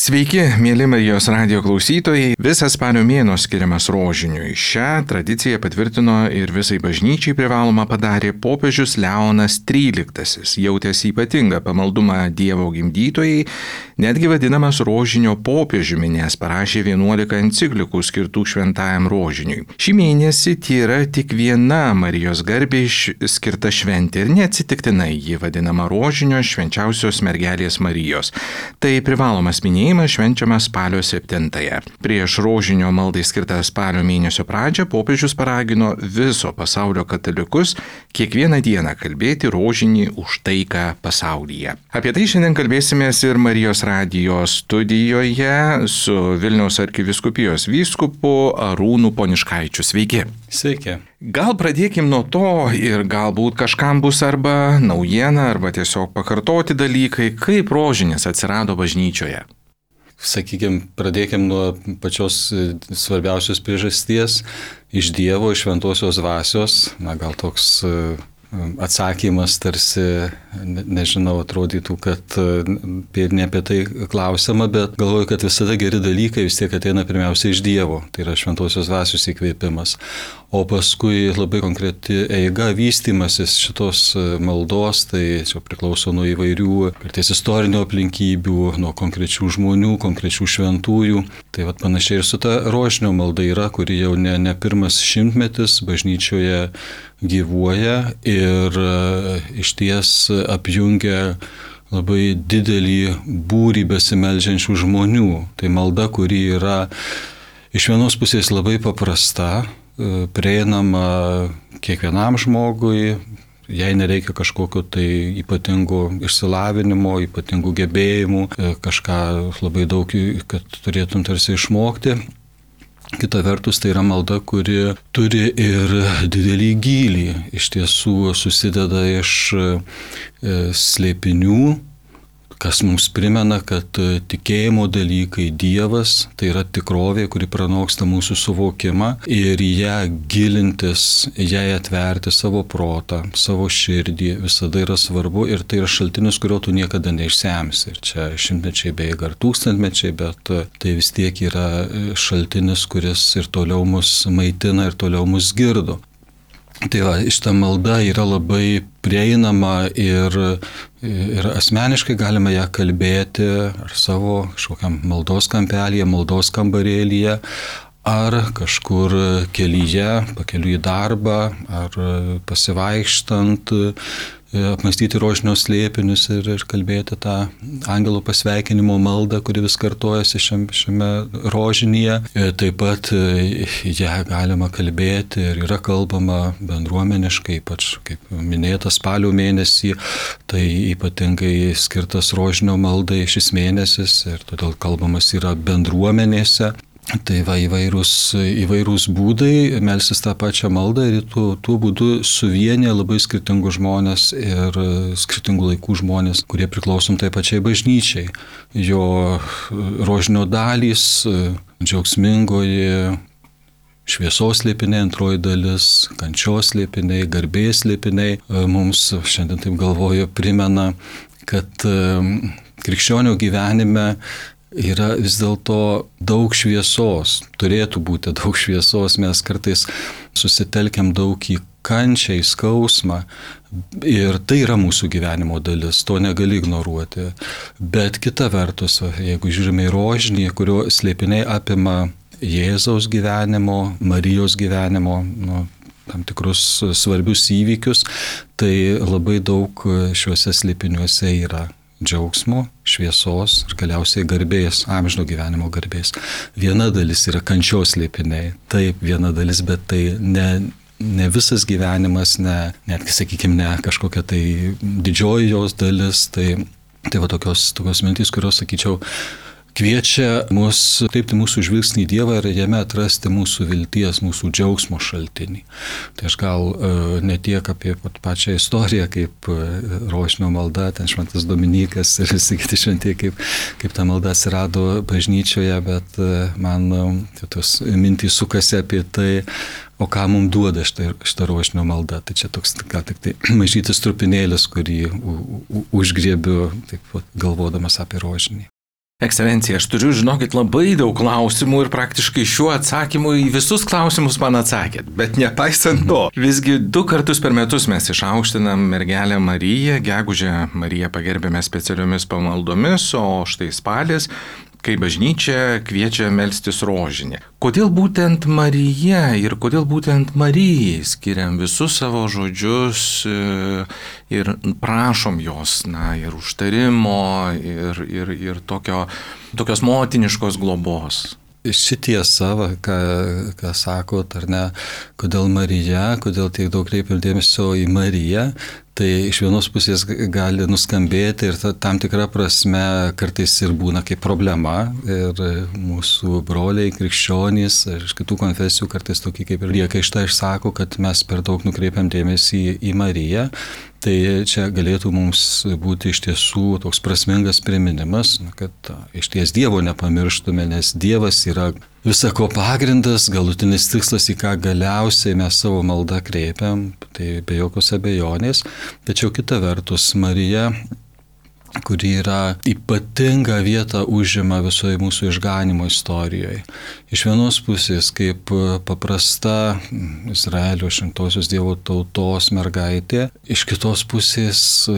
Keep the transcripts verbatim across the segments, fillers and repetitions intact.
Sveiki, mėly Marijos radijo klausytojai. Visas spalio mėnuo skiriamas rožiniui. Šią tradiciją patvirtino ir visai bažnyčiai privaloma padarė popiežius Leonas tryliktasis, jautęs ypatingą pamaldumą Dievo gimdytojai, netgi vadinamas rožinio popiežiumi, nes parašė vienuolika enciklikų skirtų šventajam rožiniui. Šį mėnesį yra tik viena Marijos garbei skirta šventė ir neatsitiktinai ji vadinama rožinio švenčiausios mergelės Marijos. Tai privalomas minėjimas švenčiamas spalio septintąją. Prieš rožinio maldai skirtą spalio mėnesio pradžią popiežius paragino viso pasaulio katalikus kiekvieną dieną kalbėti rožinį už taiką pasaulyje. Apie tai šiandien kalbėsimės ir Marijos radijo studijoje su Vilniaus arkivyskupijos vyskupu Arūnu Poniškaičiu. Sveiki. Sveiki. Gal pradėkim nuo to ir galbūt kažkam bus arba naujiena, arba tiesiog pakartoti dalykai, kaip rožinis atsirado bažnyčioje. Sakykime, pradėkim nuo pačios svarbiausios priežasties iš Dievo, iš šventosios dvasios. Na, gal toks atsakymas tarsi, nežinau, atrodytų, kad ne apie tai klausima, bet galvoju, kad visada geri dalykai vis tiek ateina pirmiausia iš Dievo. Tai yra šventosios dvasios įkvėpimas. O paskui labai konkreti eiga, vystymasis šitos maldos, tai čia priklauso nuo įvairių, kartais istorinių aplinkybių, nuo konkrečių žmonių, konkrečių šventųjų. Tai vat panašiai ir su ta rožinio malda yra, kuri jau ne, ne pirmas šimtmetis bažnyčioje gyvuoja ir išties apjungia labai didelį būrį besimeldžiančių žmonių. Tai malda, kuri yra iš vienos pusės labai paprasta, prieinama kiekvienam žmogui, jai nereikia kažkokio tai ypatingo išsilavinimo, ypatingų gebėjimų, kažką labai daug, kad turėtum tarsi išmokti. Kita vertus, tai yra malda, kuri turi ir didelį gylį, iš tiesų susideda iš slėpinių, kas mums primena, kad tikėjimo dalykai, Dievas, tai yra tikrovė, kuri pranoksta mūsų suvokimą ir į ją gilintis, jai atverti savo protą, savo širdį visada yra svarbu ir tai yra šaltinis, kurio tu niekada neišsemsi. Ir čia šimtmečiai bėga ar tūkstantmečiai, bet tai vis tiek yra šaltinis, kuris ir toliau mus maitina ir toliau mus girdo. Tai va, šita malda yra labai prieinama ir, ir asmeniškai galime ją kalbėti ar savo kažkokiam maldos kampelyje, maldos kambarėlyje, ar kažkur kelyje, pakeliui į darbą, ar pasivaikštant, apmąstyti rožinio slėpinius ir, ir kalbėti tą angelo pasveikinimo maldą, kuri vis kartojasi šiame, šiame rožinyje. Taip pat ją galima kalbėti ir yra kalbama bendruomeniškai, ypač kaip minėta spalio mėnesį, tai ypatingai skirtas rožinio maldai šis mėnesis ir todėl kalbamas yra bendruomenėse. Tai va įvairūs, įvairūs būdai melsis tą pačią maldą ir tuo, tuo būdu suvienyje labai skirtingų žmonės ir skirtingų laikų žmonės, kurie priklausom tai pačiai bažnyčiai. Jo rožinio dalys, džiaugsmingoji šviesos slėpiniai, antroji dalis, kančios slėpiniai, garbės slėpiniai, mums šiandien taip galvoju primena, kad krikščionio gyvenime yra vis dėlto daug šviesos, turėtų būti daug šviesos, mes kartais susitelkiam daug į kančią, į skausmą ir tai yra mūsų gyvenimo dalis, to negali ignoruoti. Bet kita vertus, jeigu žiūrime į rožinį, kurio slėpiniai apima Jėzaus gyvenimo, Marijos gyvenimo, nu, tam tikrus svarbius įvykius, tai labai daug šiuose slėpiniuose yra džiaugsmo, šviesos ir galiausiai garbės, amžino gyvenimo garbės. Viena dalis yra kančios slėpiniai, taip, viena dalis, bet tai ne, ne visas gyvenimas, ne, netgi, sakykime, ne kažkokia tai didžioji jos dalis, tai, tai va tokios, tokios mintys, kurios, sakyčiau, kviečia mus kreipti mūsų žvilgsnį į Dievą ir jame atrasti mūsų vilties, mūsų džiaugsmo šaltinį. Tai aš gal ne tiek apie pačią istoriją, kaip rožinio malda, ten šventas Dominikas ir visi kiti šventieji, kaip, kaip ta malda atsirado bažnyčioje, bet man tos mintys sukasi apie tai, o ką mums duoda šitą, šitą rožinio maldą. Tai čia toks, ką tik tai mažytis trupinėlis, kurį u, u, užgriebiu, taip galvodamas apie rožinį. Ekscelencija, aš turiu, žinokit, labai daug klausimų ir praktiškai šiuo atsakymu į visus klausimus man atsakėt. Bet nepaisant to, visgi du kartus per metus mes išaukštinam mergelę Mariją, gegužę Mariją pagerbėme specialiomis pamaldomis, o štai spalis, kai bažnyčia kviečia melstis rožinį. Kodėl būtent Marija ir kodėl būtent Marijai skiriam visus savo žodžius ir prašom jos, na, ir užtarimo, ir, ir, ir tokio, tokios motiniškos globos? Ši tiesa, ką, ką sakot, ar ne, kodėl Marija, kodėl tiek daug kreipiam dėmesio į Mariją, tai iš vienos pusės gali nuskambėti ir ta, tam tikra prasme kartais ir būna kaip problema ir mūsų broliai, krikščionys ir iš kitų konfesijų kartais tokį kaip ir priekaištą išsako, kad mes per daug nukreipiam dėmesį į, į Mariją. Tai čia galėtų mums būti iš tiesų toks prasmingas priminimas, kad iš ties Dievo nepamirštume, nes Dievas yra visako pagrindas, galutinis tikslas, į ką galiausiai mes savo maldą kreipiam, tai be jokios abejonės. Tačiau kita vertus, Marija, kuri yra ypatinga vieta užima visoje mūsų išganimo istorijoje. Iš vienos pusės kaip paprasta Izraelio šventosios Dievo tautos mergaitė, iš kitos pusės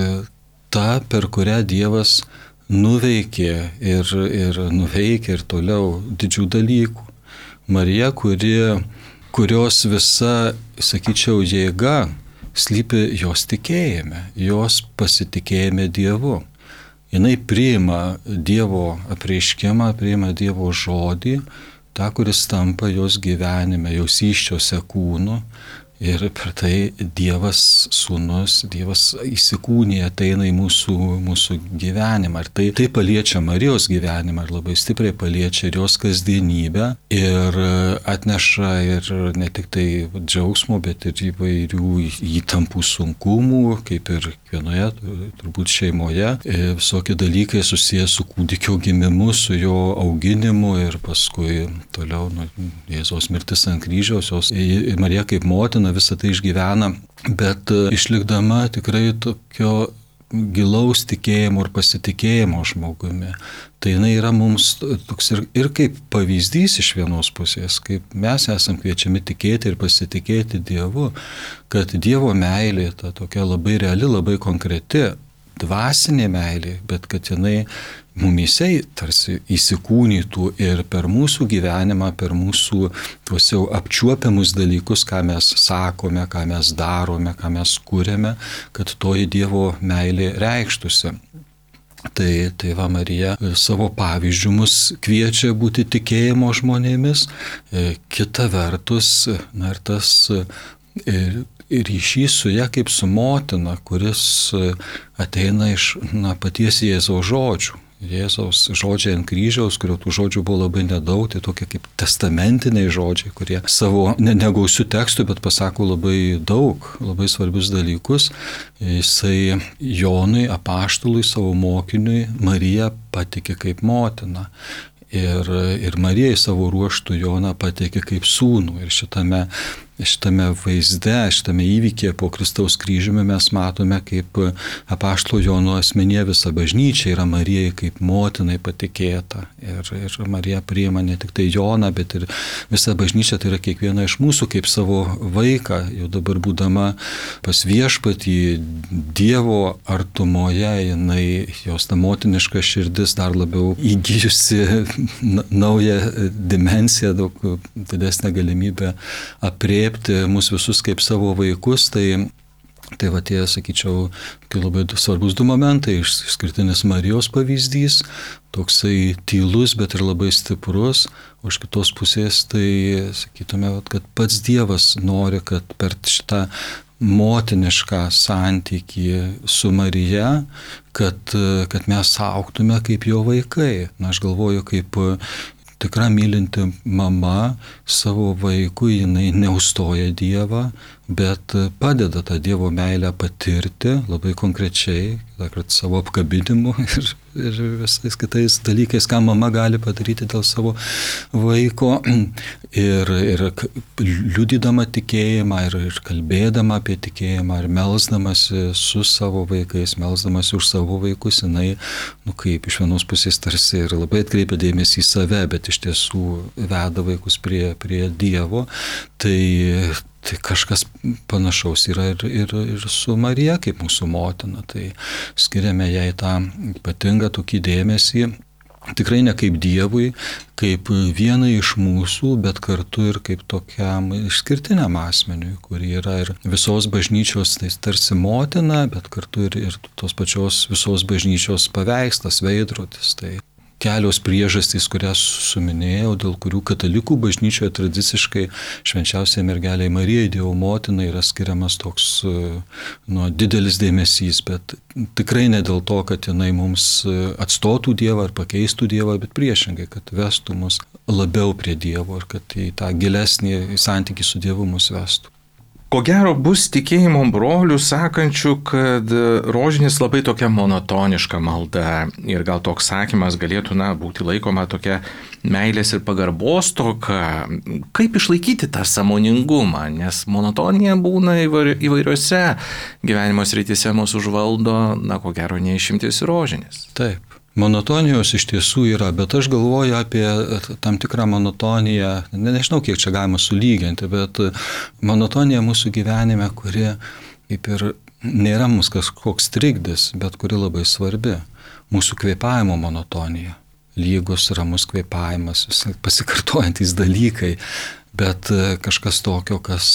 ta, per kurią Dievas nuveikė ir, ir nuveikė ir toliau didžių dalykų. Marija, kuri, kurios visa, sakyčiau, jėga slypi jos tikėjime, jos pasitikėjime Dievu. Jinai priima Dievo apreiškimą, priima Dievo žodį, tą, kuris tampa jos gyvenime, jos įsčiose kūnu. Ir per tai Dievas sūnus, Dievas įsikūnija, ateina į mūsų, mūsų gyvenimą. Ir tai, tai paliečia Marijos gyvenimą ir labai stipriai paliečia ir jos kasdienybę. Ir atneša ir ne tik tai džiaugsmo, bet ir įvairių įtampų sunkumų, kaip ir kiekvienoje turbūt šeimoje. Visokie dalykai susijęs su kūdikio gimimu, su jo auginimu ir paskui toliau nu, Jėzaus mirtis ant kryžiaus. Jos, Marija kaip motina visą tai išgyvena, bet išlikdama tikrai tokio gilaus tikėjimo ir pasitikėjimo žmogumi. Tai jinai yra mums toks ir, ir kaip pavyzdys iš vienos pusės, kaip mes esam kviečiami tikėti ir pasitikėti Dievu, kad Dievo meilė ta tokia labai reali, labai konkreti, dvasinė meilė, bet kad jinai mumyse tarsi įsikūnytų ir per mūsų gyvenimą, per mūsų tuos jau apčiuopiamus dalykus, ką mes sakome, ką mes darome, ką mes kūrėme, kad toji Dievo meilė reikštųsi. Tai, tai va Marija savo pavyzdžių mus kviečia būti tikėjimo žmonėmis, kita vertus, na ir tas ir, ryšys su ja kaip su motina, kuris ateina iš na, paties Jėzaus žodžių. Jėzaus žodžiai ant kryžiaus, kurio tų žodžių buvo labai nedaug, tai tokie kaip testamentiniai žodžiai, kurie savo ne, negausių tekstų, bet pasako labai daug, labai svarbius dalykus. Jisai Jonui, apaštalui, savo mokiniui, Mariją patikė kaip motina. Ir, ir Marijai savo ruoštų Joną pateikė kaip sūnų. Ir šitame, šitame vaizde, šitame įvykyje po Kristaus kryžiumi mes matome, kaip apaštalo Jono asmenyje visa bažnyčia yra Marijai kaip motinai patikėta. Ir, ir Marija priima ne tik tai Joną, bet ir visa bažnyčia, tai yra kiekviena iš mūsų kaip savo vaiką. Jau dabar būdama pas viešpatį Dievo artumoje, jinai, jos ta motiniška širdis dar labiau įgijusi naują dimensiją, daug didesnę galimybę apriepti mus visus kaip savo vaikus, tai, tai va tie, sakyčiau, labai svarbus du momentai, išskirtinis Marijos pavyzdys, toksai tylus, bet ir labai stiprus, o iš kitos pusės tai, sakytume, kad pats Dievas nori, kad per šitą motinišką santykį su Marija, kad, kad mes augtume kaip jo vaikai. Na, aš galvoju, kaip tikra mylinti mama savo vaikui, jinai neužstoja Dievą, bet padeda tą Dievo meilę patirti labai konkrečiai, kad savo apkabinimu ir, ir visais kitais dalykais, ką mama gali padaryti dėl savo vaiko ir, ir liudydama tikėjimą ir, ir kalbėdama apie tikėjimą ir melsdamasi su savo vaikais, melsdamasi už savo vaikus, jinai, nu kaip iš vienos pusės tarsi ir labai atkreipia dėmesį į save, bet iš tiesų veda vaikus prie, prie Dievo, tai Tai kažkas panašaus yra ir, ir, ir su Marija kaip mūsų motina. Tai skiriame jai tą ypatingą tokį dėmesį, tikrai ne kaip Dievui, kaip vienai iš mūsų, bet kartu ir kaip tokiam išskirtiniam asmeniui, kuri yra ir visos bažnyčios, tai tarsi motina, bet kartu ir, ir tos pačios visos bažnyčios paveikslas, veidrodis. Tai kelios priežastys, kurias suminėjau, dėl kurių katalikų bažnyčioje tradiciškai švenčiausiai mergeliai Marijai, Dievo motinai, yra skiriamas toks nu, didelis dėmesys, bet tikrai ne dėl to, kad jinai mums atstotų Dievą ar pakeistų Dievą, bet priešingai, kad vestų mus labiau prie Dievo ir kad į tą gilesnį santykį su Dievu mus vestų. Ko gero bus tikėjimo brolių sakančių, kad rožinis labai tokia monotoniška malda ir gal toks sakymas galėtų na, būti laikoma tokia meilės ir pagarbos toka. Kaip išlaikyti tą sąmoningumą, nes monotonija būna įvairiose gyvenimo srityse mūsų užvaldo, na ko gero neišimtis ir rožinis. Taip. Monotonijos iš tiesų yra, bet aš galvoju apie tam tikrą monotoniją, ne, nežinau, kiek čia galima sulyginti, bet monotonija mūsų gyvenime, kuri kaip ir nėra mūsų kažkoks trikdis, bet kuri labai svarbi. Mūsų kvėpavimo monotonija. Lygus, ramus kvėpavimas, pasikartojantis dalykai, bet kažkas tokio, kas,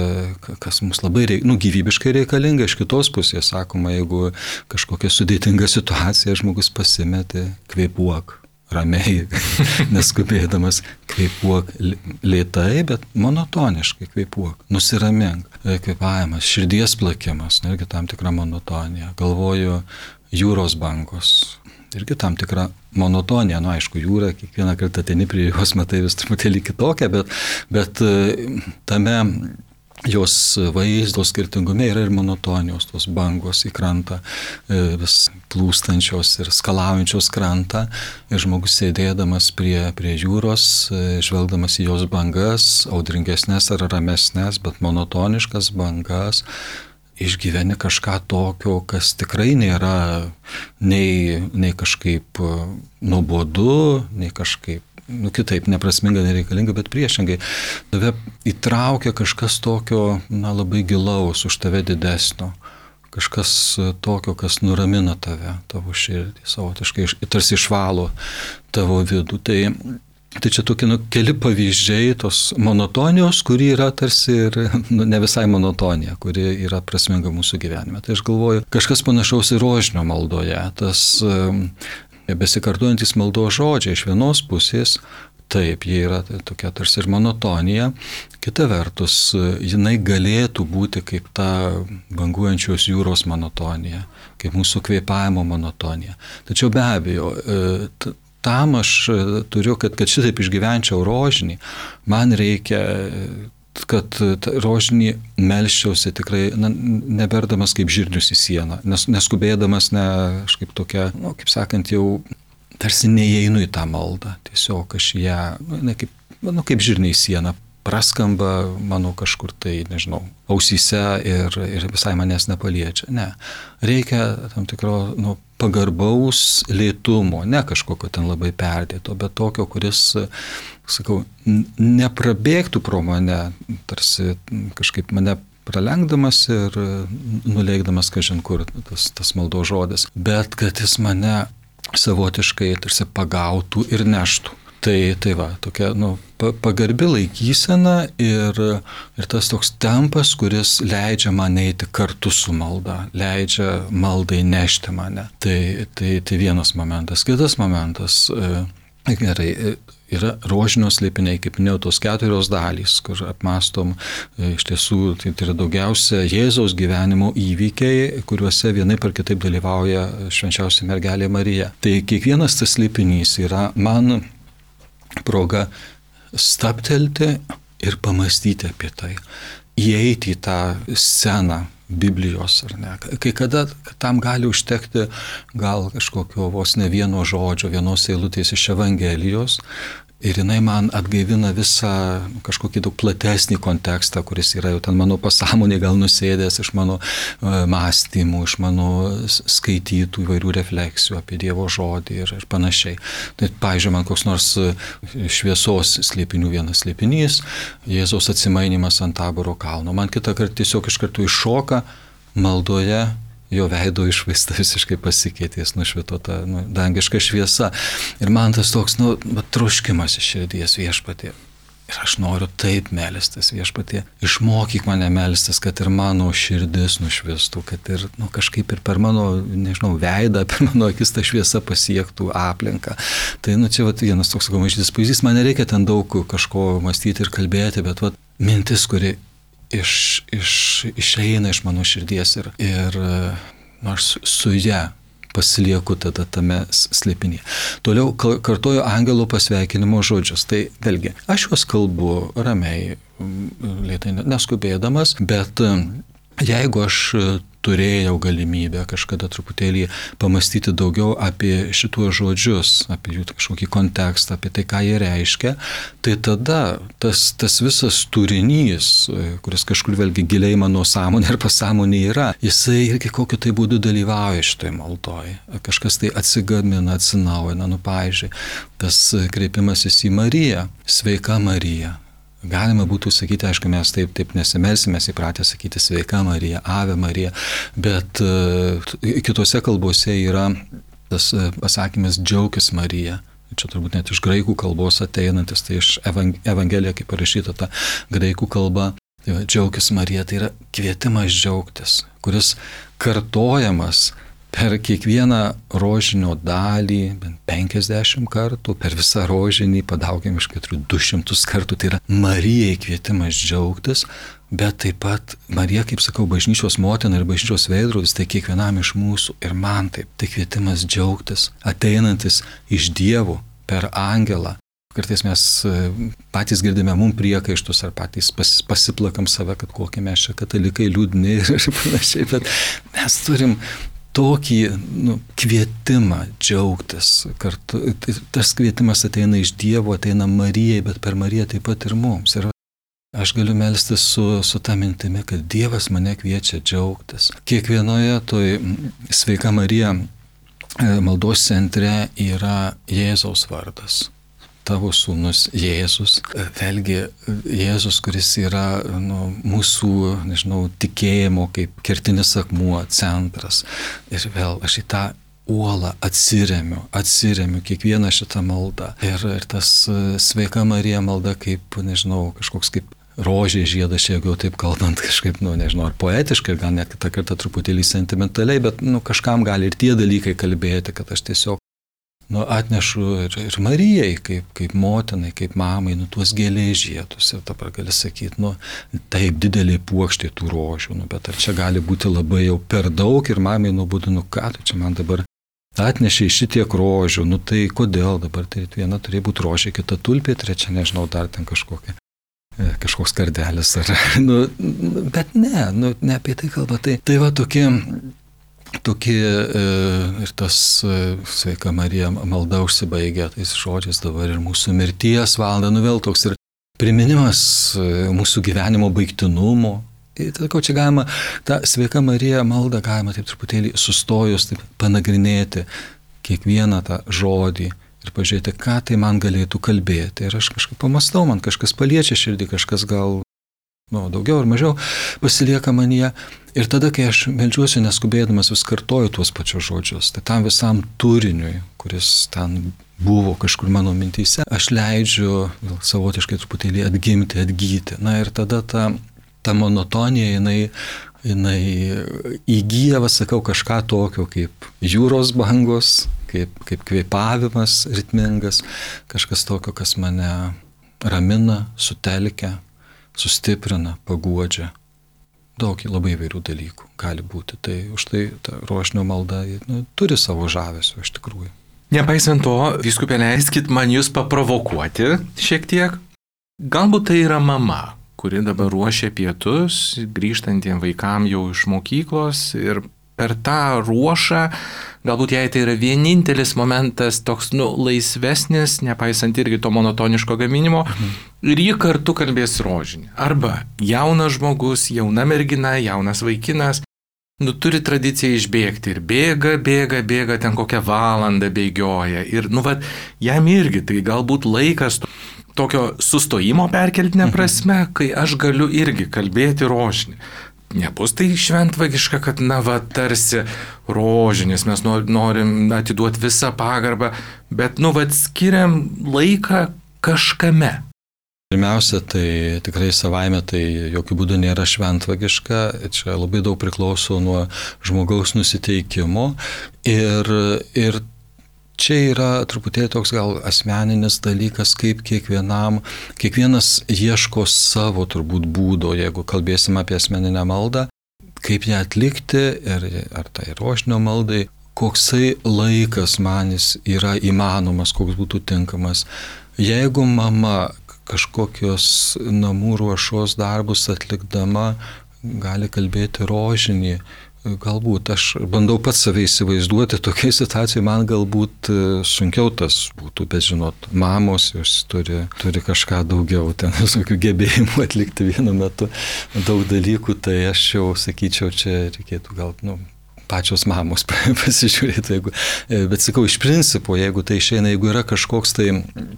kas mums labai reik, nu, gyvybiškai reikalinga. Iš kitos pusės, sakoma, jeigu kažkokia sudėtinga situacija, žmogus pasimeti, kvėpuok ramiai, neskubėdamas, kvėpuok lėtai, bet monotoniškai kvėpuok, nusiramink. Kvėpavimas, širdies plakimas, irgi tam tikra monotonija. Galvoju, jūros bangos. Irgi tam tikra monotonija, nu aišku, jūra, kiekvieną kartą ateini prie jos, matai vis truputėlį kitokią, bet, bet tame jos vaizdo skirtingume yra ir monotonijos, tos bangos į krantą, vis plūstančios ir skalaujančios krantą, ir žmogus sėdėdamas prie, prie jūros, žvelgdamas į jos bangas, audringesnės ar ramesnės, bet monotoniškas bangas, išgyveni kažką tokio, kas tikrai nėra nei, nei kažkaip nuobodu, nei kažkaip, nu kitaip, neprasminga, nereikalinga, bet priešingai. Tave įtraukia kažkas tokio, na, labai gilaus, už tave didesnio. Kažkas tokio, kas nuramina tave, tavo širdį, savotiškai, tarsi išvalo tavo vidų. Tai Tai čia tokie nu, keli pavyzdžiai tos monotonijos, kuri yra tarsi ir nu, ne visai monotonija, kuri yra prasminga mūsų gyvenime. Tai aš galvoju, kažkas panašaus į rožinio maldoje. Tas besikartojantis maldos žodžiai iš vienos pusės, taip, jie yra tokia tarsi ir monotonija. Kita vertus, jinai galėtų būti kaip ta banguojančios jūros monotonija, kaip mūsų kvėpavimo monotonija. Tačiau be abejo, t- tam aš turiu, kad, kad šitaip išgyvenčiau rožinį, man reikia, kad rožinį melščiausi tikrai, na, neberdamas kaip žirnius į sieną, nes, neskubėdamas, ne, aš kaip tokia, nu, kaip sakant, jau tarsi neįeinu į tą maldą, tiesiog aš ją, nu, ne, kaip, nu, kaip žirniai į sieną, praskamba mano kažkur tai, nežinau, ausyse ir, ir visai manęs nepaliečia. Ne, reikia tam tikro, nu, pagarbaus lėtumo, ne kažkokio ten labai perdėto, bet tokio, kuris, sakau, neprabėgtų pro mane, tarsi kažkaip mane pralenkdamas ir nuleikdamas kažin kur tas, tas maldos žodis, bet kad jis mane savotiškai tarsi pagautų ir neštų. Tai, tai va, tokia, nu, pagarbi laikysena ir, ir tas toks tempas, kuris leidžia man eiti kartu su malda, leidžia maldai nešti mane. Tai, tai, tai vienas momentas. Kitas momentas, e, gerai, yra rožinio slėpiniai, kaip minėjau, tos keturios dalys, kur apmastom, e, iš tiesų, tai, tai yra daugiausia Jėzaus gyvenimo įvykiai, kuriuose vienaip ar kitaip dalyvauja švenčiausia mergelė Marija. Tai kiekvienas tas slėpinys yra man proga stabtelti ir pamastyti apie tai. įeiti į tą sceną Biblijos, ar ne. Kai kada tam gali užtekti gal kažkokio vos ne vieno žodžio, vienos eilutės iš Evangelijos ir jinai man atgaivina visą kažkokį daug platesnį kontekstą, kuris yra jau ten mano pasąmonė gal nusėdęs iš mano mąstymų, iš mano skaitytų įvairių refleksijų apie Dievo žodį ir, ir panašiai. Tai, pavyzdžiui, man koks nors šviesos slėpinių vienas slėpinys, Jėzaus atsimainimas ant Taboro kalno. Man kitą kartą tiesiog iš karto iššoka maldoje, jo veido išvaizda visiškai pasikeitė, jis nušvito tą nu, dangišką šviesą. Ir man tas toks, nu, troškimas iš širdies Viešpatie. Ir aš noriu taip melstis Viešpatie. Išmokyk mane melstis, kad ir mano širdis nušvistų, kad ir nu, kažkaip ir per mano, nežinau, veidą, per mano akis ta šviesa pasiektų aplinką. Tai, nu, čia vat, vienas toks mažytis pavyzdys, man nereikia ten daug kažko mąstyti ir kalbėti, bet vat, mintis, kuri Iš, iš, išeina iš mano širdies ir, ir nors su ją pasilieku tada tame slėpinyje. Toliau kartoju angelo pasveikinimo žodžius. Tai vėlgi, aš juos kalbu ramiai, lėtai neskubėdamas, bet jeigu aš turėjau galimybę kažkada truputėlį pamastyti daugiau apie šituos žodžius, apie jų kažkokį kontekstą, apie tai, ką jie reiškia, tai tada tas, tas visas turinys, kuris kažkur vėlgi giliai mano sąmonė ir pasąmonė yra, jisai irgi kokiu tai būdu dalyvauja šitoj maldoj. Kažkas tai atsigamina, atsinaujina, nu pavyzdžiui, tas kreipimasis į Mariją, sveika Marija. Galima būtų sakyti, aišku, mes taip, taip nesimelsime, mes įpratę sakyti sveika Marija, Ave Marija, bet uh, kitose kalbose yra tas uh, pasakymas džiaukis Marija. Čia turbūt net iš graikų kalbos ateinantis, tai iš Evangelija, kaip parašyta ta graikų kalba. Tai džiaukis Marija, tai yra kvietimas džiaugtis, kuris kartojamas per kiekvieną rožinio dalį, bent penkiasdešimt kartų, per visą rožinį, padaugiam iš keturių, du šimtus kartų, tai yra Marijai kvietimas džiaugtis, bet taip pat Marija, kaip sakau, bažnyčios motina ir bažnyčios veidrodis, tai kiekvienam iš mūsų ir man taip, tai kvietimas džiaugtis, ateinantis iš Dievo per angelą. Kartais mes patys girdime mum priekaištus ar patys pas, pasiplakam save, kad kokie mes čia katalikai liūdni ir panašiai, bet mes turim tokį nu, kvietimą džiaugtis. Kartu, tas kvietimas ateina iš Dievo, ateina Marijai, bet per Mariją taip pat ir mums. Ir aš galiu melstis su, su ta mintimi, kad Dievas mane kviečia džiaugtis. Kiekvienoje toj sveika Marija maldos centre yra Jėzaus vardas. Tavo sūnus Jėzus, vėlgi Jėzus, kuris yra nu, mūsų, nežinau, tikėjimo kaip kertinis akmuo, centras. Ir vėl aš į tą uolą atsiremiu, atsiremiu kiekvieną šitą maldą. Ir, ir tas sveika Marija malda kaip, nežinau, kažkoks kaip rožė žiedas, jeigu taip kalbant kažkaip, nu, nežinau, ar poetiškai, gal net kitą kartą truputėlį sentimentaliai, bet nu, kažkam gali ir tie dalykai kalbėti, kad aš tiesiog nu, atnešu ir, ir Marijai, kaip, kaip motinai, kaip mamai, nu, tuos gėlės žiedus. Ir dabar gali sakyti, nu, taip didelė puokštė tų rožių, nu, bet ar čia gali būti labai jau per daug ir mamai nubudu, nu ką, tu čia man dabar atnešė šitiek rožių, nu tai kodėl dabar, tai viena turėjo būti rožė, kita tulpė, trečia, nežinau, dar ten kažkokia, kažkoks kardelis, ar, nu, bet ne, nu, ne apie tai kalba, tai, tai va tokie, Tokie ir tas sveika Marija malda užsibaigia tais žodžiais dabar ir mūsų mirties valanda, nu vėl toks ir priminimas mūsų gyvenimo baigtinumo. Tai ko čia galima, tą sveika Marija maldą galima taip truputėlį sustojus, taip panagrinėti kiekvieną tą žodį ir pažiūrėti, ką tai man galėtų kalbėti. Ir aš kažkaip pamastau, man kažkas paliečia širdį, kažkas gal nu, daugiau ar mažiau pasilieka manyje. Ir tada, kai aš meldžiuosi neskubėdamas, vis kartoju tuos pačius žodžius, tai tam visam turiniui, kuris ten buvo kažkur mano mintyse, aš leidžiu savotiškai truputėlį atgimti, atgyti. Na ir tada ta, ta monotonija, jinai, jinai įgyja, va, sakau, kažką tokio kaip jūros bangos, kaip, kaip kvėpavimas ritmingas, kažkas tokio, kas mane ramina, sutelkia, sustiprina, paguodžia. Daug labai įvairių dalykų gali būti. Tai už tai ta rožinio malda nu, turi savo žavesio iš tikrųjų. Nepaisant to, vyskupė, leiskit man jūs paprovokuoti šiek tiek. Galbūt tai yra mama, kuri dabar ruošia pietus grįžtantiem vaikam jau iš mokyklos ir per tą ruošą, galbūt jai tai yra vienintelis momentas toks, nu, laisvesnis, nepaisant irgi to monotoniško gaminimo, mhm. ir ji kartu kalbės rožinį. Arba jaunas žmogus, jauna mergina, jaunas vaikinas, nu, turi tradiciją išbėgti ir bėga, bėga, bėga, ten kokią valandą bėgioja. Ir, nu, vat, jam irgi tai galbūt laikas tokio sustojimo perkeltinė prasme, kai aš galiu irgi kalbėti rožinį. Nebus tai šventvagiška, kad, na, va, tarsi rožinis, mes norim atiduoti visą pagarbą, bet, nu, va, skiriam laiką kažkame. Pirmiausia, tai tikrai savaime tai jokių būdų nėra šventvagiška, čia labai daug priklauso nuo žmogaus nusiteikimo ir, ir čia yra truputėlį toks gal asmeninis dalykas, kaip kiekvienam, kiekvienas ieško savo turbūt būdo, jeigu kalbėsim apie asmeninę maldą, kaip ją atlikti, ir, ar tai rožinio maldai, koksai laikas manis yra įmanomas, koks būtų tinkamas. Jeigu mama kažkokios namų ruošos darbus atlikdama gali kalbėti rožinį, galbūt aš bandau pats save įsivaizduoti tokiai situacijai, man galbūt sunkiau tas būtų, bet žinot, mamos jos turi, turi kažką daugiau, ten visokių gebėjimų atlikti vienu metu daug dalykų, tai aš jau sakyčiau, čia reikėtų gal, nu, pačios mamos pasižiūrėti, jeigu, bet sakau, iš principo, jeigu tai išeina, jeigu yra kažkoks tai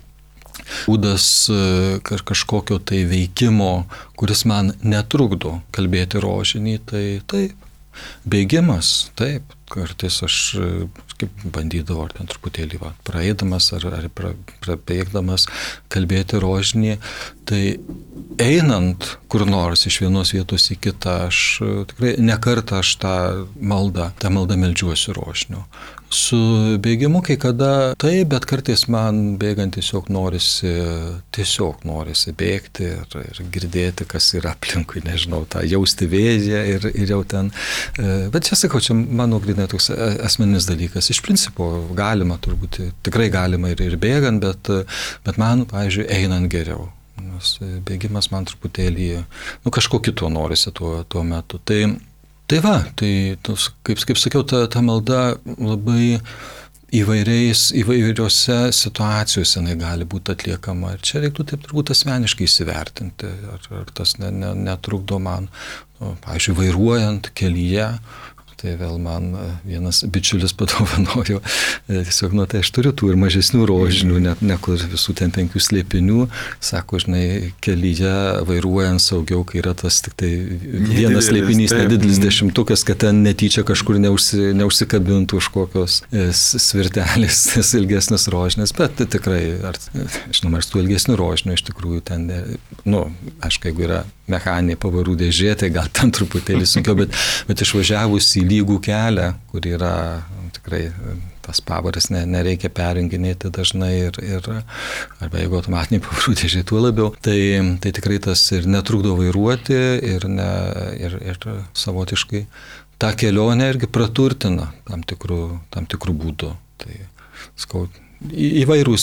būdas kažkokio tai veikimo, kuris man netrukdo kalbėti rožinį, tai taip. Bėgimas, taip, kartais aš kaip bandydavau, ar ten truputėlį va, praeidamas, ar, ar pra, prabėgdamas kalbėti rožinį, tai einant kur nors iš vienos vietos į kitą, aš tikrai nekartą aš tą maldą, tą maldą meldžiuosi rožiniu. Su bėgimu kai kada taip, bet kartais man bėgant tiesiog norisi, tiesiog norisi bėgti ir, ir girdėti, kas yra aplinkui, nežinau, tą jausti vėją ir, ir jau ten. Bet čia sakau, čia mano grynai toks asmeninis dalykas. Iš principo galima turbūt, tikrai galima ir, ir bėgant, bet, bet man, pavyzdžiui, einant geriau. Nes bėgimas man truputėlį, nu kažko kito norisi tuo, tuo metu. Tai Tai va, tai tos, kaip, kaip sakiau, ta, ta malda labai įvairiais, įvairiose situacijose jinai gali būti atliekama. Ir čia reiktų taip turbūt asmeniškai įsivertinti, ar, ar tas ne, ne, netrukdo man, nu, pavyzdžiui, vairuojant kelyje. Tai vėl man vienas bičiulis padovanojo, tiesiog, nu, tai aš turiu tų ir mažesnių rožinių, net ne kur visų ten penkių slėpinių, sako, žinai, kelyje vairuojant saugiau, kai yra tas tik tai vienas slėpinys, nedidelis dešimtukas, kad ten netyčia kažkur neužsi, neužsikabintų už kokios svirtelės ilgesnės rožinės, bet tai tikrai, ar, žinoma, aš tų ilgesnių rožinių iš tikrųjų ten, nu, aišku, jeigu yra mechaninė pavarų dėžė, tai gal ten truputėlį sunkiau, bet, bet išvažiavus į lygų kelią, kur yra tikrai tas pavaras ne, nereikia perjunginėti dažnai ir, ir arba jeigu automatiniai pavarų dėžė, tuo labiau, tai, tai tikrai tas ir netrukdo vairuoti ir, ne, ir, ir savotiškai tą kelionę irgi praturtina tam tikrų, tam tikrų būdų. Tai, skau, įvairūs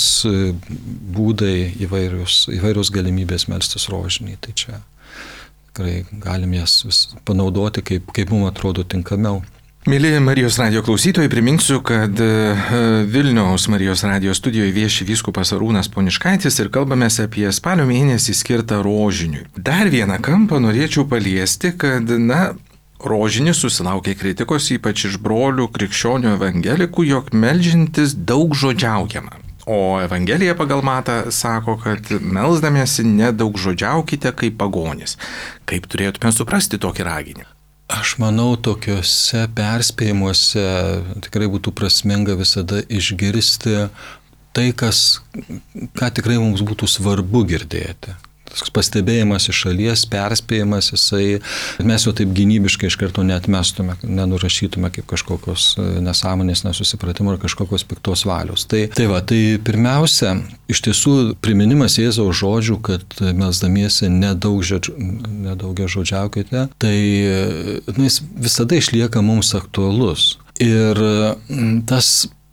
būdai, įvairius, įvairios galimybės melstis rožinį, tai čia tikrai galim jas panaudoti, kaip, kaip mums atrodo tinkamiau. Mėly Marijos radijo klausytojai, priminsiu, kad Vilniaus Marijos radijo studijoje vieši vyskupas Arūnas Poniškaitis ir kalbamės apie spalio mėnesį skirtą rožiniui. Dar vieną kampą norėčiau paliesti, kad, na, rožinis susilaukė kritikos, ypač iš brolių krikščionių evangelikų, jog meldžiantis daug žodžiaujama. O Evangelija pagal Matą sako, kad melsdamiesi nedaug žodžiaukite kaip pagonys. Kaip turėtume suprasti tokį raginimą? Aš manau, tokiuose perspėjimuose tikrai būtų prasminga visada išgirsti tai, kas, ką tikrai mums būtų svarbu girdėti. Pastebėjimas iš šalies, perspėjimas, jisai, mes jau taip gynybiškai iš karto neatmestume, nenurašytume kaip kažkokios nesąmonės, nesusipratimo ar kažkokios piktos valios. Tai, tai va, tai pirmiausia, iš tiesų priminimas Jėzaus žodžių, kad melsdamiesi nedaug, nedaug žodžiaukite, tai nu, jis visada išlieka mums aktualus. Ir tas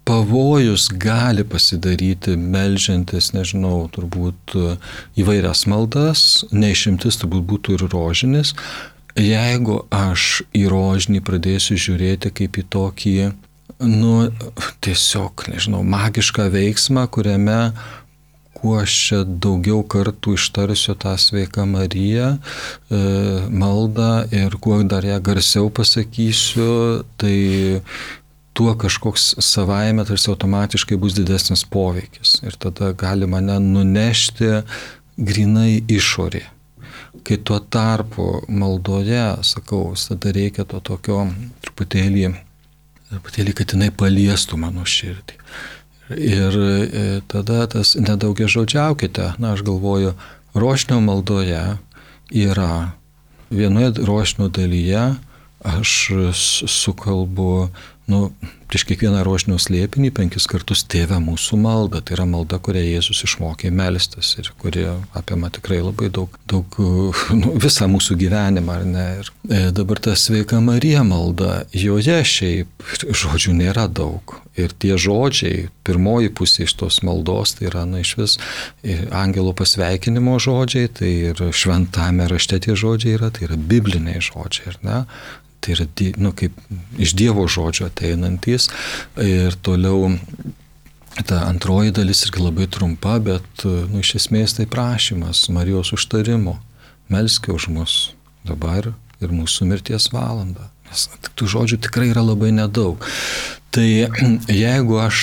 pavojus gali pasidaryti melžiantis, nežinau, turbūt įvairias maldas, neišimtis turbūt būtų ir rožinis, jeigu aš į rožinį pradėsiu žiūrėti kaip į tokį, nu, tiesiog, nežinau, magišką veiksmą, kuriame kuo aš čia daugiau kartų ištarsiu tą sveiką Mariją e, maldą ir kuo dar ją garsiau pasakysiu, tai tuo kažkoks savaime tarsi automatiškai bus didesnis poveikis. Ir tada gali mane nunešti grinai išorė. Kai tuo tarpu maldoje, sakau, tada reikia to tokio truputėlį, truputėlį, kad jinai paliestų mano širdį. Ir tada tas nedaugiažodžiaukite, na aš galvoju, rožinio maldoje yra vienoje rožinio dalyje aš sukalbu, nu, prieš kiekvieną rožinio slėpinį penkis kartus Tėve mūsų maldą. Tai yra malda, kurią Jėzus išmokė melstis ir kuri apima tikrai labai daug, daug nu, visą mūsų gyvenimą, ar ne? Ir e, dabar ta sveika Marija malda, joje šiaip žodžių nėra daug. Ir tie žodžiai, pirmoji pusė iš tos maldos, tai yra, na, iš vis angelo pasveikinimo žodžiai, tai ir šventame rašte tie žodžiai yra, tai yra bibliniai žodžiai, ar ne? Tai yra, nu, kaip iš Dievo žodžio ateinantys. Ir toliau ta antroji dalis irgi labai trumpa, bet, nu, iš esmės tai prašymas Marijos užtarimo. Melski už mus dabar ir mūsų mirties valandą. Nes tų žodžių tikrai yra labai nedaug. Tai jeigu aš,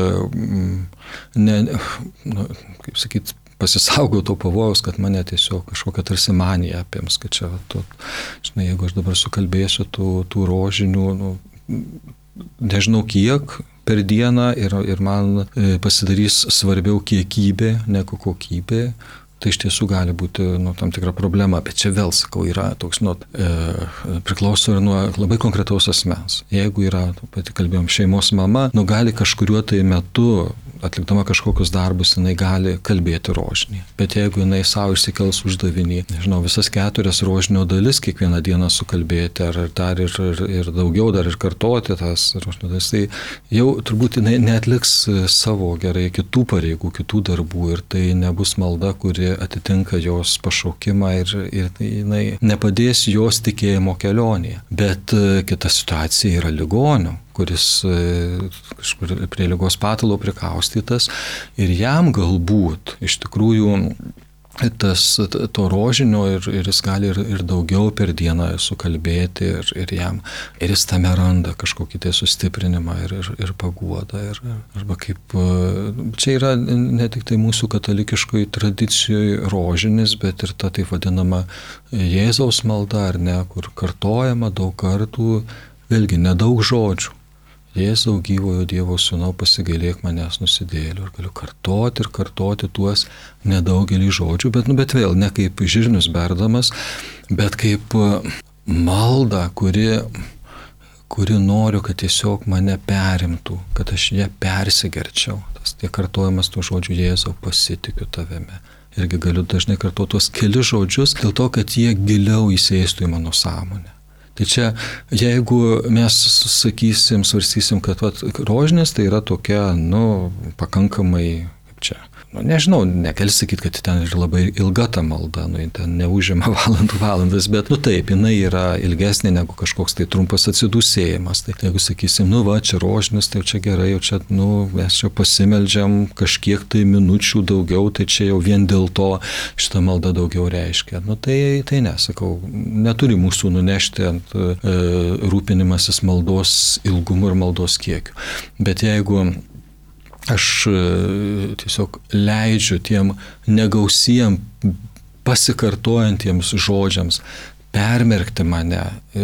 ne, nu, kaip sakyt, pasisaugau to pavojaus, kad mane tiesiog kažkokia tarsi manija apims, kad čia, to, žinai, jeigu aš dabar sukalbėsiu tų, tų rožinių, nu, nežinau kiek per dieną ir, ir man pasidarys svarbiau kiekybė negu kokybė, tai iš tiesų gali būti, nu, tam tikra problema, bet čia vėl, sakau, yra toks, nu, e, priklauso ir nuo labai konkretaus asmens. Jeigu yra, pati kalbėjom, šeimos mama, nu, gali kažkuriuo tai metu atlikdama kažkokius darbus, jinai gali kalbėti rožinį. Bet jeigu jinai savo išsikels uždavinį, nežinau, visas keturias rožinio dalis kiekvieną dieną sukalbėti, ar dar ir, ir, ir daugiau, dar ir kartoti tas rožinio dalis, tai jau turbūt jinai neatliks savo gerai kitų pareigų, kitų darbų ir tai nebus malda, kuri atitinka jos pašaukimą ir, ir tai jinai nepadės jos tikėjimo kelionėje. Bet kita situacija yra ligonių, kuris kažkur prie ligos patalo prikaustytas ir jam galbūt iš tikrųjų tas to rožinio ir, ir jis gali ir, ir daugiau per dieną sukalbėti ir, ir jam ir jis tame randa kažkokį tai sustiprinimą ir, ir, ir paguodą. Ir, arba kaip, čia yra ne tik tai mūsų katalikiškoj tradicijoje rožinis, bet ir ta taip vadinama Jėzaus malda, ar ne, kur kartojama daug kartų, vėlgi nedaug žodžių. Jėzau, gyvojo Dievo sūnau, pasigailėk manęs nusidėjėlių. Ir galiu kartoti ir kartoti tuos nedaugelį žodžių, bet, nu, bet vėl ne kaip žirnius berdamas, bet kaip malda, kuri, kuri noriu, kad tiesiog mane perimtų, kad aš ją persigerčiau. Tas tiek kartojimas tų žodžių Jėzau, pasitikiu tavimi. Irgi galiu dažnai kartoti tuos kelis žodžius, dėl to, kad jie giliau įsėstų į mano sąmonę. Tai čia, jeigu mes sakysim, svarstysim, kad vat, rožinis tai yra tokia, nu, pakankamai, kaip čia, nu, nežinau, negali sakyti, kad ten yra labai ilga ta malda, nu, ten neužima valandų valandas, bet, nu, taip, jinai yra ilgesnė negu kažkoks tai trumpas atsidūsėjimas. Tai jeigu sakysim, nu, va, čia rožinis, tai čia gerai, jau čia, nu, mes čia pasimeldžiam kažkiek tai minučių daugiau, tai čia jau vien dėl to šitą maldą daugiau reiškia. Nu, tai, tai nesakau, neturi mūsų nunešti ant e, rūpinimasis maldos ilgumu ir maldos kiekiu. Bet jeigu aš tiesiog leidžiu tiem negausiem pasikartojantiems žodžiams permerkti mane,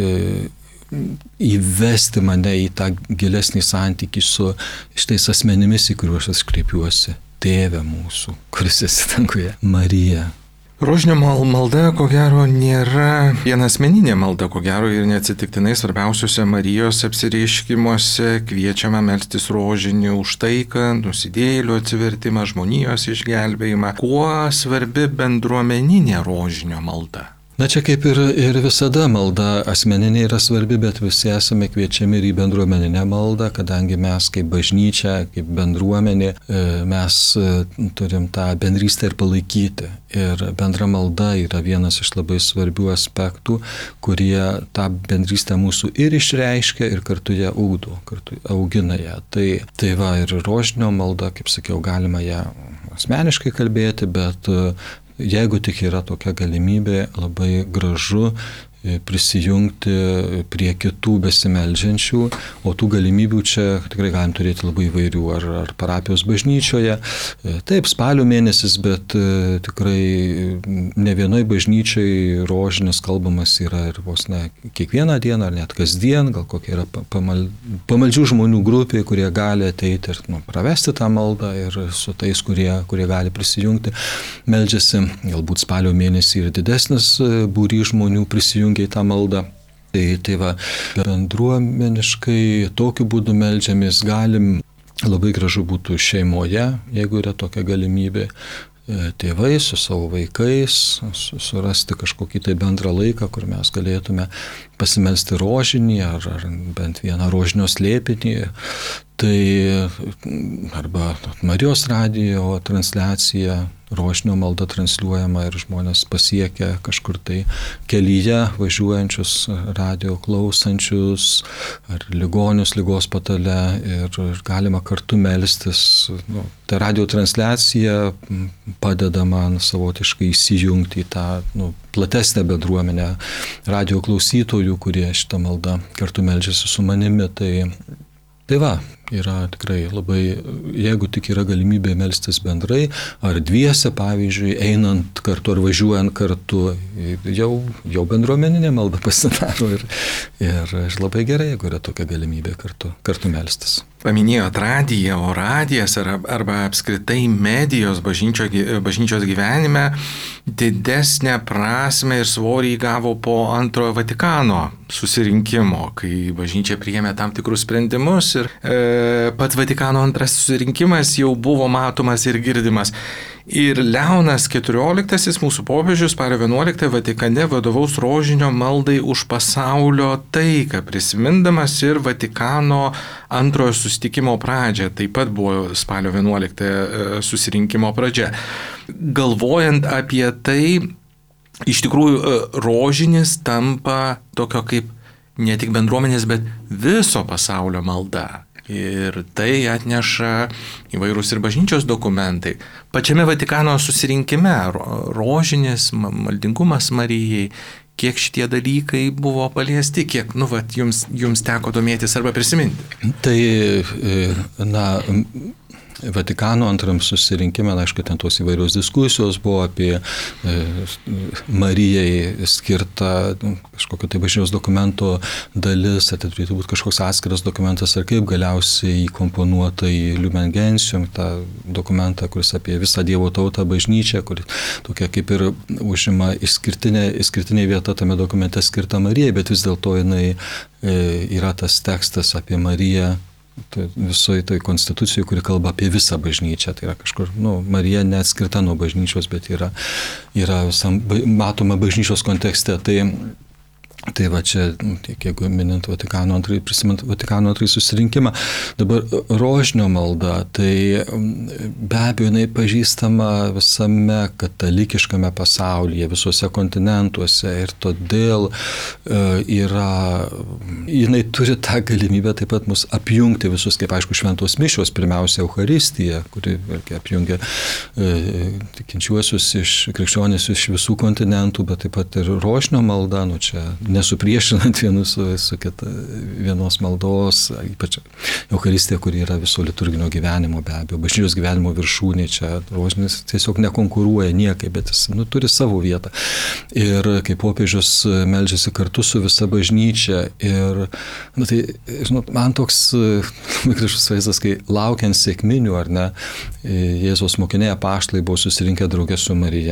įvesti mane į tą gilesnį santykį su šitais asmenimis, į kuriuos aš kreipiuosi. Tėve mūsų, kuris esi danguje, Marija. Rožinio malda, ko gero, nėra vienasmeninė malda, ko gero ir neatsitiktinai svarbiausiuose Marijos apsireiškimuose kviečiama melstis rožinį už taiką, nusidėjėlių atsivertimą, žmonijos išgelbėjimą. Kuo svarbi bendruomeninė rožinio malda? Na čia kaip ir, ir visada malda asmeninė yra svarbi, bet visi esame kviečiami ir į bendruomeninę maldą, kadangi mes kaip bažnyčia, kaip bendruomenė, mes turim tą bendrystę ir palaikyti. Ir bendra malda yra vienas iš labai svarbių aspektų, kurie tą bendrystę mūsų ir išreiškia, ir kartu ją ugdo, kartu augina ją. Tai, tai va ir rožinio malda, kaip sakiau, galima ją asmeniškai kalbėti, bet jeigu tik yra tokia galimybė, labai gražu prisijungti prie kitų besimeldžiančių, o tų galimybių čia tikrai galim turėti labai įvairių, ar, ar parapijos bažnyčioje. Taip, spalio mėnesis, bet tikrai ne vienoj bažnyčiai rožinis kalbamas yra ir vos ne kiekvieną dieną, ar net kasdien, gal kokia yra pamal, pamaldžių žmonių grupė, kurie gali ateiti ir nu, pravesti tą maldą ir su tais, kurie, kurie gali prisijungti, meldžiasi. Galbūt spalio mėnesį ir didesnis būrys žmonių prisijungia į tą maldą. Tai, tai va, bendruomeniškai tokiu būdu meldžiamės galim, labai gražu būtų šeimoje, jeigu yra tokia galimybė, tėvai su savo vaikais, surasti kažkokį tai bendrą laiką, kur mes galėtume pasimelsti rožinį ar, ar bent vieną rožinio slėpinį. Tai arba Marijos radijo transliacija, rožinio malda transliuojama ir žmonės pasiekia kažkur tai kelyje važiuojančius, radijo klausančius ar ligonius ligos patale ir, ir galima kartu melstis. Nu, ta radijo transliacija padeda man savotiškai įsijungti į tą nu, platesnę bendruomenę radijo klausytojų, kurie šitą maldą kartu meldžiasi su manimi. Tai, tai va, yra tikrai labai, jeigu tik yra galimybė melstis bendrai, ar dviese, pavyzdžiui, einant kartu ar važiuojant kartu, jau, jau bendruomeninė malda pasidaro ir, ir labai gerai, jeigu yra tokia galimybė kartu, kartu melstis. Paminėjot radiją, o radijas arba apskritai medijos bažnyčio, bažnyčios gyvenime didesnę prasmę ir svorį įgavo po antrojo Vatikano susirinkimo, kai bažnyčia priėmė tam tikrus sprendimus ir e, pats Vatikano antras susirinkimas jau buvo matomas ir girdimas. Ir Leonas keturioliktasis, mūsų popiežius, spalio vienuoliktąją Vatikane vadovaus rožinio maldai už pasaulio taiką, prisimindamas ir Vatikano antrojo susitikimo pradžią. Taip pat buvo spalio vienuoliktąją susirinkimo pradžia. Galvojant apie tai, iš tikrųjų rožinis tampa tokio kaip ne tik bendruomenės, bet viso pasaulio malda. Ir tai atneša įvairūs ir bažnyčios dokumentai. Pačiame Vatikano susirinkime rožinis, maldingumas Marijai, kiek šitie dalykai buvo paliesti, kiek nu, vat, jums, jums teko domėtis arba prisiminti? Tai, na, Vatikano antram susirinkime, aišku, ten tos įvairios diskusijos buvo apie e, Marijai skirtą kažkokio tai bažnyčios dokumento dalis, ar tai turėtų būti kažkoks atskiras dokumentas, ar kaip galiausiai įkomponuota į Lumen Gentium, tą dokumentą, kuris apie visą Dievo tautą bažnyčią, kuri tokia kaip ir užima išskirtinė, išskirtinė vieta tame dokumente skirta Marijai, bet vis dėlto jinai e, yra tas tekstas apie Mariją, tai visoje toj konstitucijoje, kuri kalba apie visą bažnyčią, tai yra kažkur, nu, Marija neatskirta nuo bažnyčios, bet yra, yra visam, matoma bažnyčios kontekste. Tai, tai va čia, tiek jeigu minint Vatikano antrąjį, prisimint Vatikano antrąjį susirinkimą, dabar rožinio malda, tai be abejo jinai pažįstama visame katalikiškame pasaulyje, visuose kontinentuose ir todėl e, yra, jinai turi tą galimybę taip pat mus apjungti visus, kaip aišku, šventos mišios, pirmiausia Eucharistija, kuri apjungia e, tikinčiuosius iš krikščionys iš visų kontinentų, bet taip pat ir rožinio malda, nu čia nesupriešinant vienus su, su kita, vienos maldos, ypač Eucharistija, kuri yra viso liturginio gyvenimo, be abejo, bažnyčios gyvenimo viršūnė, čia rožinis tiesiog nekonkuruoja niekai, bet jis nu, turi savo vietą. Ir kaip popiežius meldžiasi kartu su visa bažnyčia ir, nu, tai, žinot, man toks gražus vaizdas, kai laukiant sekminių, ar ne, Jėzaus mokiniai apaštalai buvo susirinkę draugė su Marija.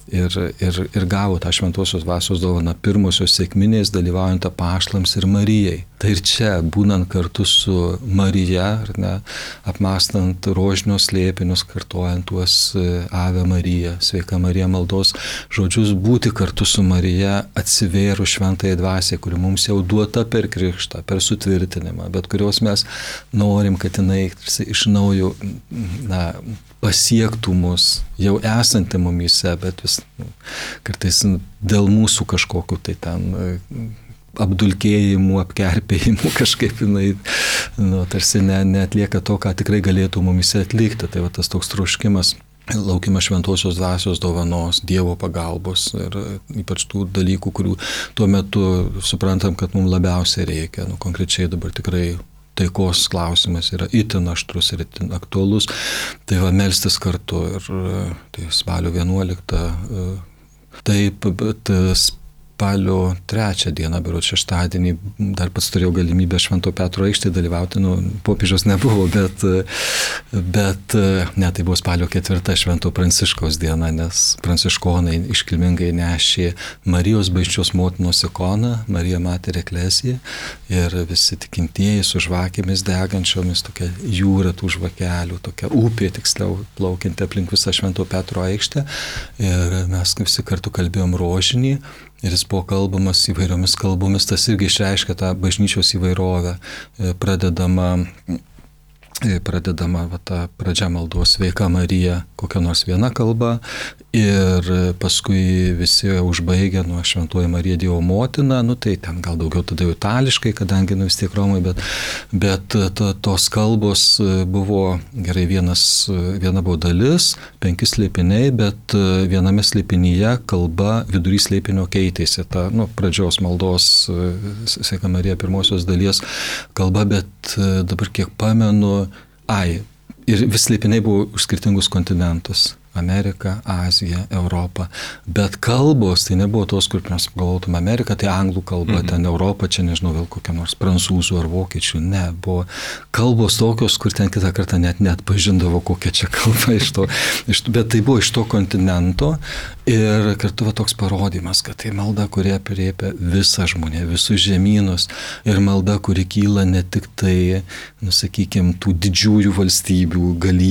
ir, ir, ir gavo tą šventosios dvasios dovaną pirmosios sekminės dalyvaujant apaštalams ir Marijai. Tai ir čia, būnant kartu su Marija, ar ne, apmąstant rožinio slėpinius, kartuojant tuos Ave Marija, Sveika Marija maldos žodžius, būti kartu su Marija atsivėrų šventąją dvasią, kuri mums jau duota per krikštą, per sutvirtinimą, bet kurios mes norim, kad jinai iš naujo na, pasiektų mus, jau esantį mumyse, bet vis nu, kartais dėl mūsų kažkokiu tai ten apdulkėjimų, apkerpėjimų kažkaip jinai nu, tarsi ne, neatlieka to, ką tikrai galėtų mumyse atlikti. Tai va tas toks troškimas, laukimas šventosios dvasios dovanos, Dievo pagalbos ir ypač tų dalykų, kurių tuo metu suprantam, kad mums labiausiai reikia. Nu, konkrečiai dabar tikrai taikos klausimas yra itin aštrus ir itin aktualus. Tai va melstis kartu ir tai spalio vienuoliktą. Taip, bet spalio trečią dieną, berods šeštadienį, dar pats turėjau galimybę Švento Petro aikštėje dalyvauti, nu, popiežiaus nebuvo, bet, bet ne, tai buvo spalio ketvirta Švento Pranciškaus diena, nes pranciškonai iškilmingai nešė Marijos bažnyčios motinos ikoną, Marija Mater Ecclesiae, ir visi tikintieji su žvakėmis degančiomis, tokia jūra tų žvakelių, tokia upė tiksliau plaukianti aplink visą Švento Petro aikštę, ir mes visi kartu kalbėjom rožinį. Ir jis buvo kalbamas įvairiomis kalbomis, tas irgi išreiškia tą bažnyčios įvairovę, pradedama, pradedama va, ta pradžia maldos Sveika Marija, kokia nors viena kalba, ir paskui visi užbaigia nuo Šventoji Marija Dievo motina, nu tai ten gal daugiau tada jau itališkai, kadangi nu vis tiek Romai, bet, bet to, tos kalbos buvo, gerai, vienas, viena buvo dalis, penki slėpiniai, bet viename slėpinyje kalba vidury slėpinio keitėsi, ta nu, pradžios maldos Sveika Marija pirmosios dalies kalba, bet dabar kiek pamenu, ai, ir vis slėpiniai buvo už skirtingus kontinentus. Amerika, Azija, Europa, bet kalbos tai nebuvo tos, kur mes galvotume Amerika, tai anglų kalba, mhm. ten Europa, čia nežinau, vėl kokia nors prancūzų ar vokiečių, ne, buvo kalbos tokios, kur ten kitą kartą net net pažindavo, kokia čia kalba iš to, iš to, bet tai buvo iš to kontinento ir kartu va toks parodymas, kad tai malda, kuri apriepia visą žmonę, visus žemynus ir malda, kuri kyla ne tik tai, nusakykime, tų didžiųjų valstybių,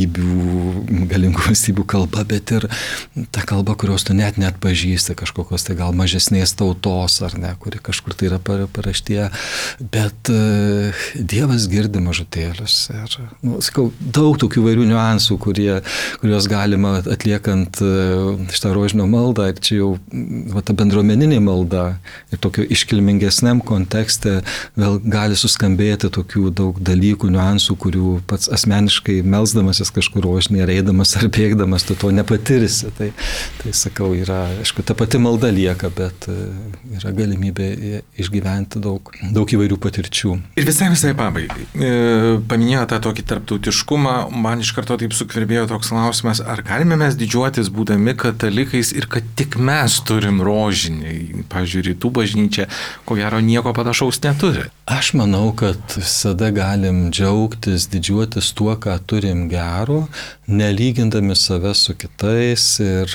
galybių, galingų valstybių kalba, bet ir ta kalba, kurios tu net net pažįsti, kažkokios tai gal mažesnės tautos, ar ne, kuri kažkur tai yra paraštėje, bet uh, Dievas girdi mažutėlius. Ir, nu, sakau, daug tokių vairių niuansų, kurie, kurios galima atliekant uh, šitą rožinio maldą, ir čia jau va, ta bendruomeninė malda ir tokio iškilmingesniam kontekste vėl gali suskambėti tokių daug dalykų, niuansų, kurių pats asmeniškai melsdamasis kažkur rožinį, ar eidamas, ar bėgdamas, tu to nepatirsi. Tai, tai sakau, yra, aišku, ta pati malda lieka, bet yra galimybė išgyventi daug, daug įvairių patirčių. Ir visai visai pabaigai. Paminėjo tą tokį tarptautiškumą, man iš karto taip sukvirbėjo toks klausimas, ar galime mes didžiuotis būdami katalikais ir kad tik mes turim rožinį. Pavyzdžiui, rytų bažnyčia, ko gero, nieko panašaus neturi. Aš manau, kad visada galim džiaugtis, didžiuotis tuo, ką turim gero, nelygindami save su kitais ir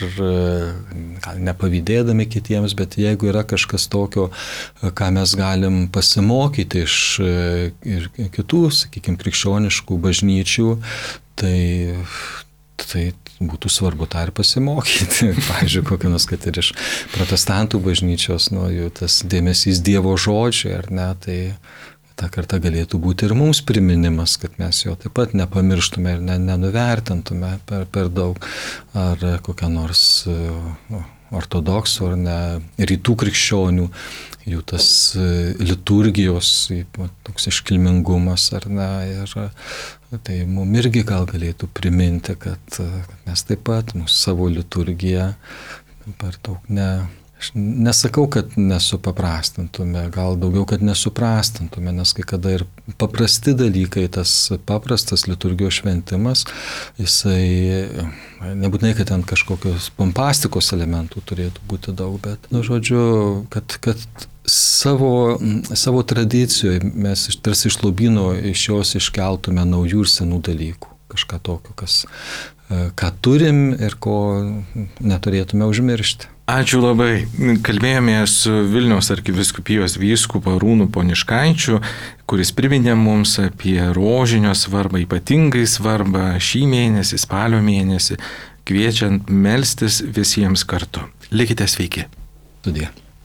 gal nepavydėdami kitiems, bet jeigu yra kažkas tokio, ką mes galim pasimokyti iš ir kitų, sakykime, krikščioniškų bažnyčių, tai, tai būtų svarbu tą ir pasimokyti. Pavyzdžiui, kokią nors, kad ir iš protestantų bažnyčios, nu, jų tas dėmesys Dievo žodžiui, ar ne, tai ta kartą galėtų būti ir mums priminimas, kad mes jo taip pat nepamirštume ir ne, nenuvertintume per, per daug, ar kokią nors nu, ortodoksų ar ne rytų krikščionių, jų tas liturgijos, toks iškilmingumas ar ne, ir tai mums irgi gal galėtų priminti, kad, kad mes taip pat mūsų savo liturgiją per daug ne... Aš nesakau, kad nesupaprastintume, gal daugiau, kad nesuprastintume, nes kai kada ir paprasti dalykai, tas paprastas liturgijos šventimas, jisai nebūtinai, kad ten kažkokios pompastikos elementų turėtų būti daug, bet, nu, žodžiu, kad, kad savo, savo tradicijoje mes tarsi iš lobyno iš jos iškeltume naujų ir senų dalykų. Kažką tokio, kas ką turim ir ko neturėtume užmiršti. Ačiū labai. Kalbėjome su Vilniaus arkivyskupijos vyskupu Arūnu Poniškaičiu, kuris priminė mums apie rožinio svarbą, ypatingai svarbą šį mėnesį, spalio mėnesį, kviečiant melstis visiems kartu. Likite sveiki. Sudie.